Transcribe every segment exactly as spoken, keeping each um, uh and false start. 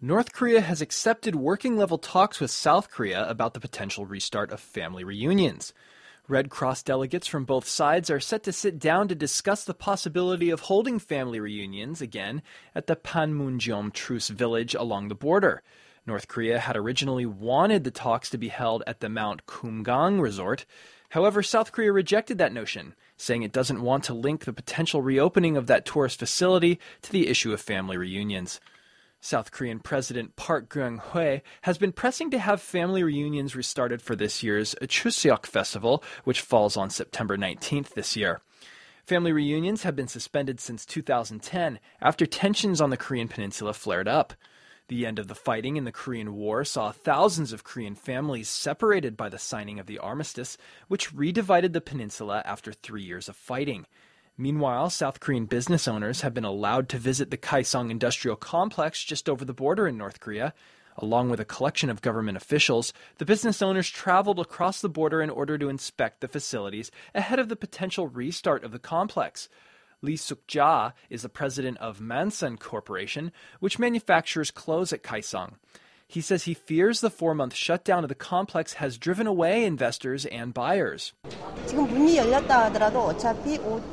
North Korea has accepted working-level talks with South Korea about the potential restart of family reunions. Red Cross delegates from both sides are set to sit down to discuss the possibility of holding family reunions again at the Panmunjom Truce village along the border. North Korea had originally wanted the talks to be held at the Mount Kumgang resort. However, South Korea rejected that notion, saying it doesn't want to link the potential reopening of that tourist facility to the issue of family reunions. South Korean President Park Geun-hye has been pressing to have family reunions restarted for this year's Chuseok Festival, which falls on September nineteenth this year. Family reunions have been suspended since two thousand ten after tensions on the Korean peninsula flared up. The end of the fighting in the Korean War saw thousands of Korean families separated by the signing of the armistice, which redivided the peninsula after three years of fighting. Meanwhile, South Korean business owners have been allowed to visit the Kaesong Industrial Complex just over the border in North Korea. Along with a collection of government officials, the business owners traveled across the border in order to inspect the facilities ahead of the potential restart of the complex. Lee Suk-ja is the president of Mansun Corporation, which manufactures clothes at Kaesong. He says he fears the four-month shutdown of the complex has driven away investors and buyers. 지금 문이 열렸다 하더라도 어차피 옷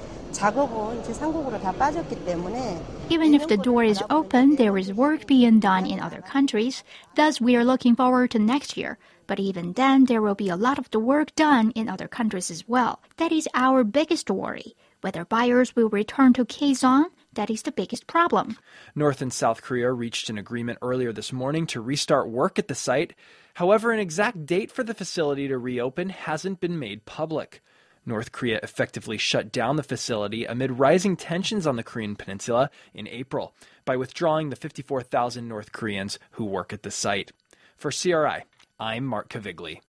작업은 이제 삼국으로 다 빠졌기 때문에 Even if the door is open, there is work being done in other countries. Thus, we are looking forward to next year. But even then, there will be a lot of the work done in other countries as well. That is our biggest worry. Whether buyers will return to Kaesong, that is the biggest problem. North and South Korea reached an agreement earlier this morning to restart work at the site. However, an exact date for the facility to reopen hasn't been made public. North Korea effectively shut down the facility amid rising tensions on the Korean peninsula in April by withdrawing the fifty-four thousand North Koreans who work at the site. For C R I, I'm Mark Cavigli.